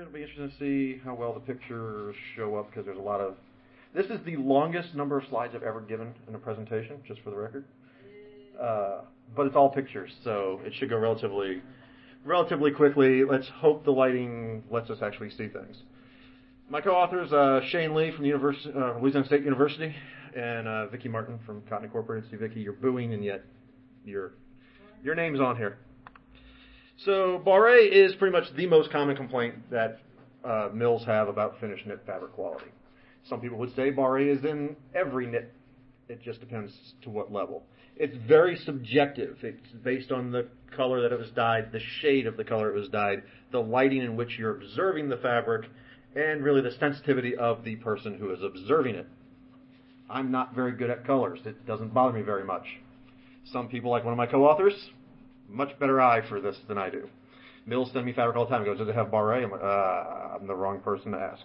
it'll be interesting to see how well the pictures show up because there's a lot of... This is the longest number of slides I've ever given in a presentation, just for the record. But it's all pictures, so it should go relatively quickly. Let's hope the lighting lets us actually see things. My co-authors, Shane Lee from the Louisiana State University, and Vicki Martin from Cotton Incorporated. See, Vicki, you're booing, and yet your name's on here. So barré is pretty much the most common complaint that mills have about finished knit fabric quality. Some people would say barré is in every knit. It just depends to what level. It's very subjective. It's based on the color that it was dyed, the shade of the color it was dyed, the lighting in which you're observing the fabric, and really the sensitivity of the person who is observing it. I'm not very good at colors. It doesn't bother me very much. Some people, like one of my co-authors, much better eye for this than I do. Mills send me fabric all the time. He goes, does it have barré? I'm like, I'm the wrong person to ask.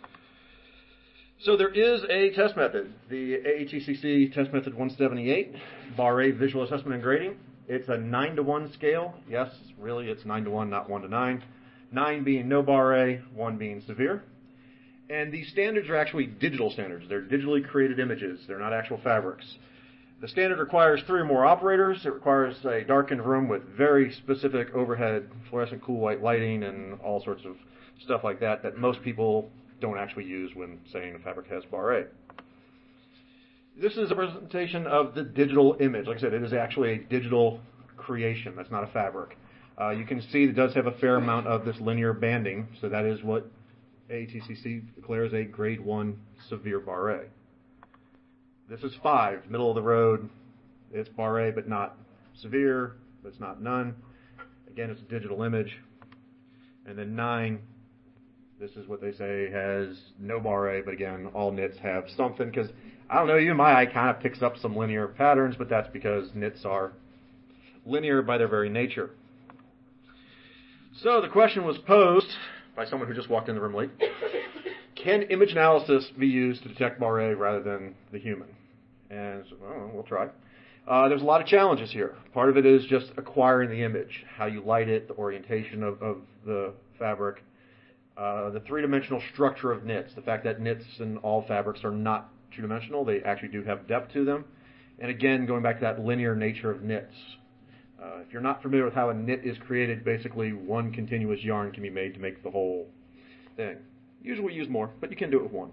So there is a test method, the AETCC test method 178, barré visual assessment and grading. It's a 9-to-1 scale. Yes, really, it's 9-to-1, not 1-to-9. 9 being no barré, 1 being severe. And these standards are actually digital standards. They're digitally created images. They're not actual fabrics. The standard requires 3 or more operators. It requires a darkened room with very specific overhead fluorescent cool white lighting and all sorts of stuff like that that most people don't actually use when saying a fabric has barré. This is a presentation of the digital image. Like I said, it is actually a digital creation. That's not a fabric. You can see it does have a fair amount of this linear banding, so that is what AETCC declares a grade 1 severe barré. This is 5, middle of the road. It's barré, but not severe. But it's not none. Again, it's a digital image. And then 9, this is what they say has no barré, but again, all knits have something, because, I don't know, even my eye kind of picks up some linear patterns, but that's because knits are linear by their very nature. So the question was posed by someone who just walked in the room late. Can image analysis be used to detect barré rather than the human? And so, well, we'll try. There's a lot of challenges here. Part of it is just acquiring the image, how you light it, the orientation of the fabric, the three-dimensional structure of knits, the fact that knits and all fabrics are not two-dimensional. They actually do have depth to them. And again, going back to that linear nature of knits. If you're not familiar with how a knit is created, basically one continuous yarn can be made to make the whole thing. Usually we use more, but you can do it with one.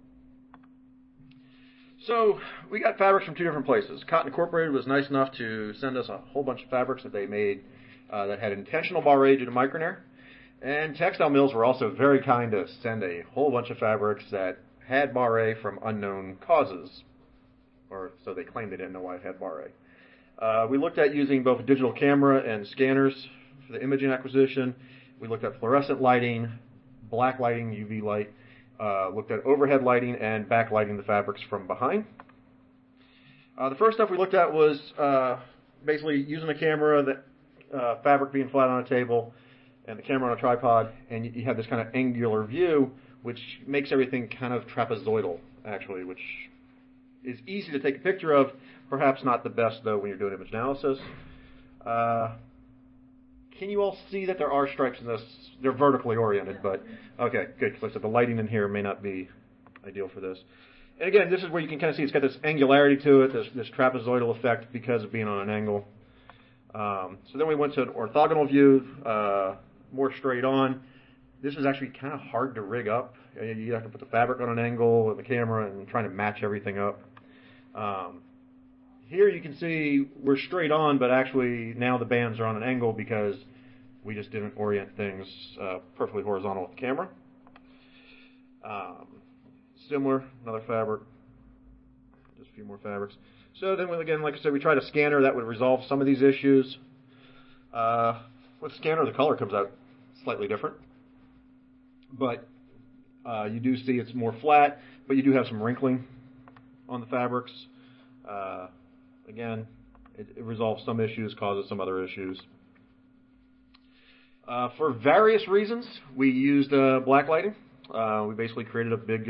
So we got fabrics from 2 different places. Cotton Incorporated was nice enough to send us a whole bunch of fabrics that they made that had intentional barré due to micronair. And textile mills were also very kind to send a whole bunch of fabrics that had barré from unknown causes. Or so they claimed. They didn't know why it had barré. We looked at using both a digital camera and scanners for the imaging acquisition. We looked at fluorescent lighting, black lighting, UV light, looked at overhead lighting and backlighting the fabrics from behind. The first stuff we looked at was basically using a camera, that fabric being flat on a table, and the camera on a tripod, and you have this kind of angular view, which makes everything kind of trapezoidal, actually, which is easy to take a picture of, perhaps not the best, though, when you're doing image analysis. Can you all see that there are stripes in this? They're vertically oriented, but okay, good. Because like I said, the lighting in here may not be ideal for this. And again, this is where you can kind of see it's got this angularity to it, this trapezoidal effect because of being on an angle. So then we went to an orthogonal view, more straight on. This is actually kind of hard to rig up. You have to put the fabric on an angle with the camera and trying to match everything up. Here you can see we're straight on, but actually now the bands are on an angle because we just didn't orient things perfectly horizontal with the camera. Similar, another fabric, just a few more fabrics. So then, again, like I said, we tried a scanner that would resolve some of these issues. With scanner, the color comes out slightly different. But you do see it's more flat, but you do have some wrinkling on the fabrics. Again, it resolves some issues, causes some other issues. For various reasons, we used black lighting. We basically created a big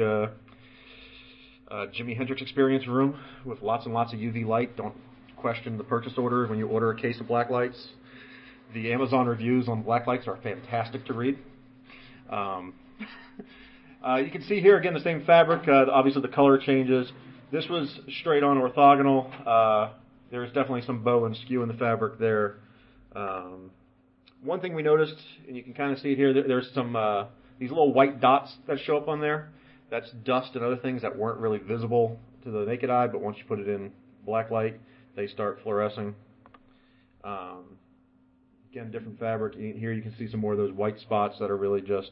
Jimi Hendrix experience room with lots and lots of UV light. Don't question the purchase order when you order a case of black lights. The Amazon reviews on black lights are fantastic to read. Um, you can see here again the same fabric. Obviously the color changes. This was straight on orthogonal. There's definitely some bow and skew in the fabric there. One thing we noticed, and you can kind of see it here, there's some these little white dots that show up on there. That's dust and other things that weren't really visible to the naked eye, but once you put it in black light, they start fluorescing. Again, different fabric. Here you can see some more of those white spots that are really just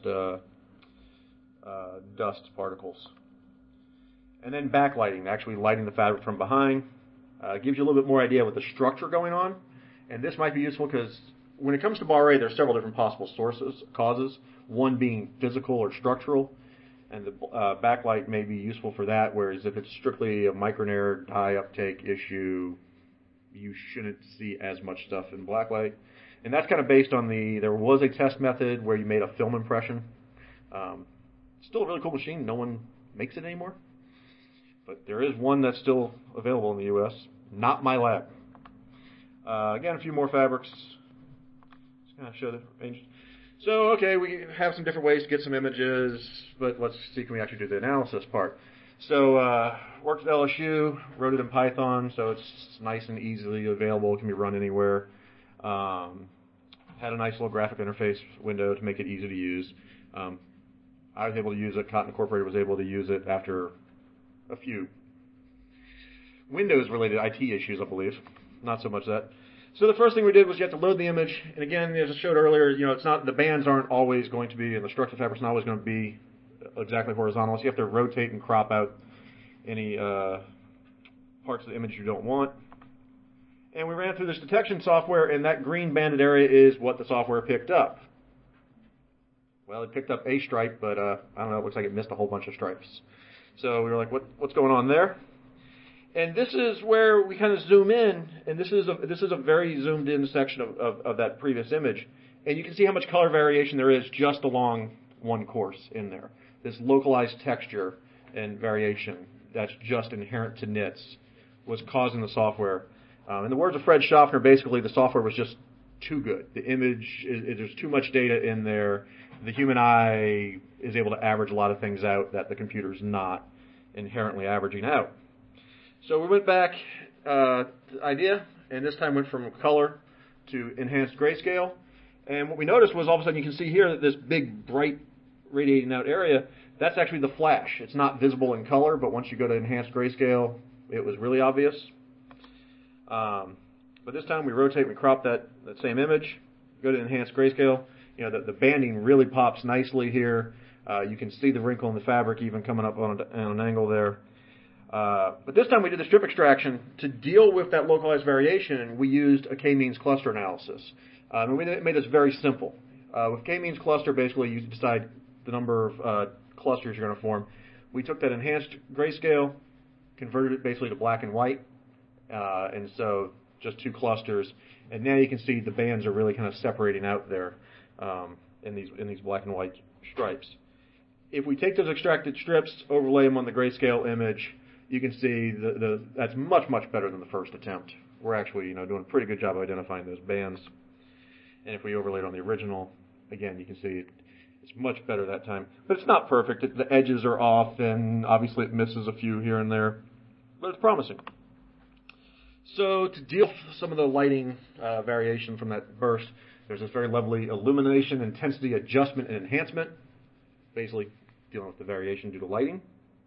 dust particles. And then backlighting, actually lighting the fabric from behind, gives you a little bit more idea with the structure going on. And this might be useful because when it comes to Bar-A, there's several different possible causes, one being physical or structural, and the backlight may be useful for that, whereas if it's strictly a micronair dye uptake issue, you shouldn't see as much stuff in blacklight. And that's kind of based on there was a test method where you made a film impression. Still a really cool machine. No one makes it anymore. But there is one that's still available in the U.S. Not my lab. Again, a few more fabrics. Just kind of show the range. So, okay, we have some different ways to get some images, but let's see, can we actually do the analysis part? So, worked at LSU, wrote it in Python, so it's nice and easily available. It can be run anywhere. Had a nice little graphic interface window to make it easy to use. I was able to use it. Cotton Incorporated was able to use it after a few Windows-related IT issues, I believe. Not so much that. So the first thing we did was you have to load the image. And again, as I showed earlier, it's not, the bands aren't always going to be, and the structural fabric's not always going to be exactly horizontal. So you have to rotate and crop out any parts of the image you don't want. And we ran through this detection software, and that green banded area is what the software picked up. Well, it picked up a stripe, but I don't know, it looks like it missed a whole bunch of stripes. So we were like, what's going on there? And this is where we kind of zoom in, and this is a very zoomed in section of that previous image. And you can see how much color variation there is just along one course in there. This localized texture and variation that's just inherent to nits was causing the software. In the words of Fred Schaffner, basically the software was just too good. The image, there's too much data in there. The human eye is able to average a lot of things out that the computer's not inherently averaging out. So we went back to IDEA, and this time went from color to enhanced grayscale. And what we noticed was all of a sudden you can see here that this big, bright, radiating out area, that's actually the flash. It's not visible in color, but once you go to enhanced grayscale, it was really obvious. But this time we rotate, we crop that same image, go to enhanced grayscale. The banding really pops nicely here. You can see the wrinkle in the fabric even coming up on an angle there. But this time we did the strip extraction. To deal with that localized variation, we used a k-means cluster analysis. And we made this very simple. With k-means cluster, basically you decide the number of clusters you're going to form. We took that enhanced grayscale, converted it basically to black and white, and so just two clusters. And now you can see the bands are really kind of separating out there in these black and white stripes. If we take those extracted strips, overlay them on the grayscale image, you can see that's much, much better than the first attempt. We're actually doing a pretty good job of identifying those bands. And if we overlay it on the original, again, you can see it's much better that time. But it's not perfect. The edges are off, and obviously it misses a few here and there. But it's promising. So to deal with some of the lighting variation from that burst, there's this very lovely illumination, intensity adjustment, and enhancement. Basically dealing with the variation due to lighting.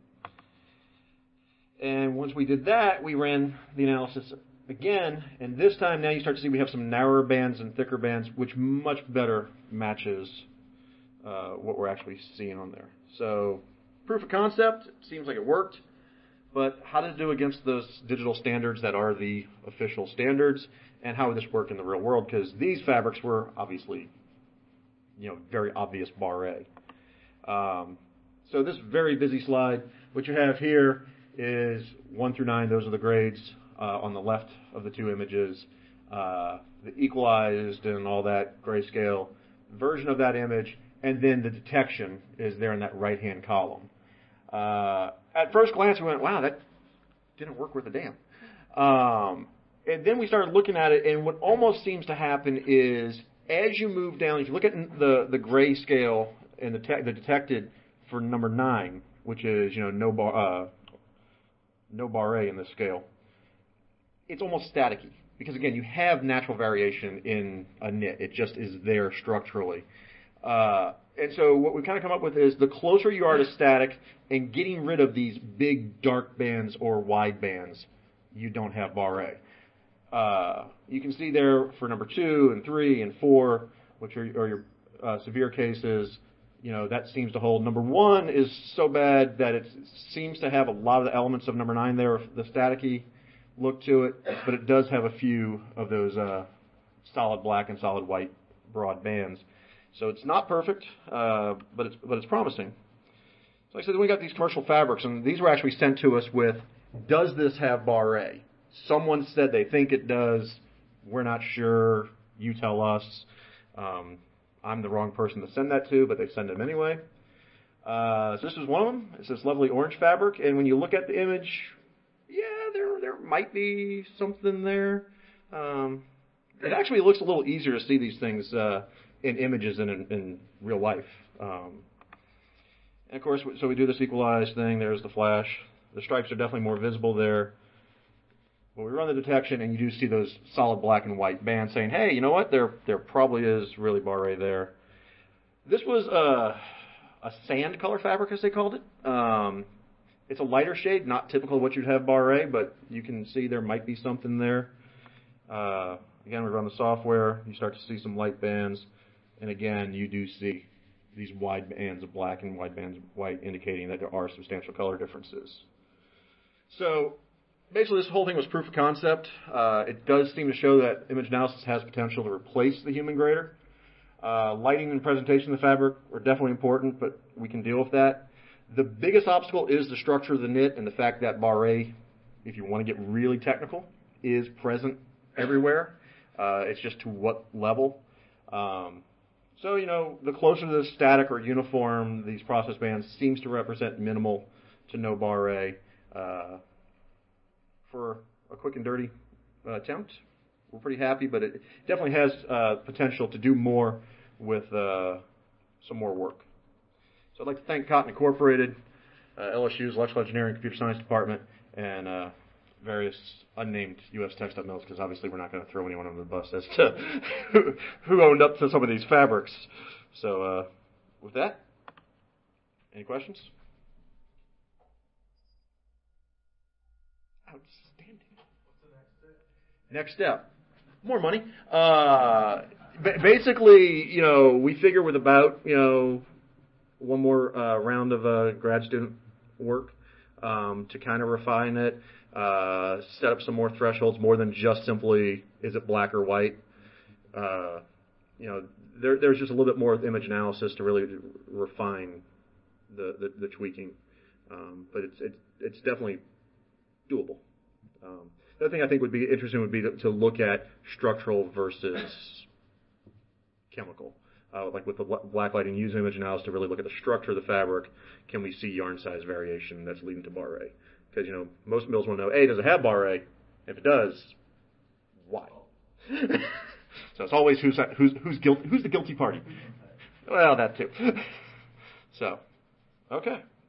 And once we did that, we ran the analysis again, and this time now you start to see we have some narrower bands and thicker bands, which much better matches what we're actually seeing on there. So proof of concept, it seems like it worked, but how did it do against those digital standards that are the official standards, and how would this work in the real world? Because these fabrics were obviously, very obvious Bar-A. So this very busy slide, what you have here is 1 through 9. Those are the grades on the left of the two images. The equalized and all that grayscale version of that image, and then the detection is there in that right-hand column. At first glance, we went, wow, that didn't work worth a damn. And then we started looking at it, and what almost seems to happen is as you move down, if you look at the grayscale and the detected for number 9, which is no bar A in this scale, it's almost staticky because again you have natural variation in a knit. It just is there structurally. And so what we kind of come up with is the closer you are to static and getting rid of these big dark bands or wide bands, you don't have bar A. You can see there for number 2 and 3 and 4, which are your severe cases, that seems to hold. Number 1 is so bad that it seems to have a lot of the elements of number 9 there, the staticky look to it, but it does have a few of those solid black and solid white broad bands. So it's not perfect, but it's promising. So like I said, we got these commercial fabrics, and these were actually sent to us with, does this have bar A? Someone said they think it does. We're not sure. You tell us. I'm the wrong person to send that to, but they send them anyway. So this is one of them. It's this lovely orange fabric, and when you look at the image, yeah, there might be something there. It actually looks a little easier to see these things in images than in real life. And of course, so we do this equalized thing. There's the flash. The stripes are definitely more visible there. But we run the detection, and you do see those solid black and white bands saying, hey, you know what? There probably is really bar A there. This was a sand color fabric, as they called it. It's a lighter shade, not typical of what you'd have bar A, but you can see there might be something there. Again, we run the software. You start to see some light bands. And again, you do see these wide bands of black and wide bands of white, indicating that there are substantial color differences. So basically, this whole thing was proof of concept. It does seem to show that image analysis has potential to replace the human grader. Lighting and presentation of the fabric are definitely important, but we can deal with that. The biggest obstacle is the structure of the knit and the fact that bar A, if you want to get really technical, is present everywhere. It's just to what level. So, the closer to the static or uniform, these process bands seems to represent minimal to no bar A. For a quick and dirty attempt, we're pretty happy, but it definitely has potential to do more with some more work. So I'd like to thank Cotton Incorporated, LSU's Electrical Engineering and Computer Science Department, and various unnamed U.S. textile mills, because obviously we're not going to throw anyone under the bus as to who owned up to some of these fabrics. So with that, any questions? Outstanding. What's the Next step? More money. Basically, we figure with about, one more round of grad student work to kind of refine it, set up some more thresholds, more than just simply, is it black or white? There's just a little bit more image analysis to really refine the tweaking. But it's definitely doable. The other thing I think would be interesting would be to look at structural versus chemical. Like with the black lighting, use image analysis to really look at the structure of the fabric. Can we see yarn size variation that's leading to bar A? Because, most mills want to know, A, does it have bar A? If it does, why? So it's always who's guilty, who's the guilty party? Well, that too. So, okay.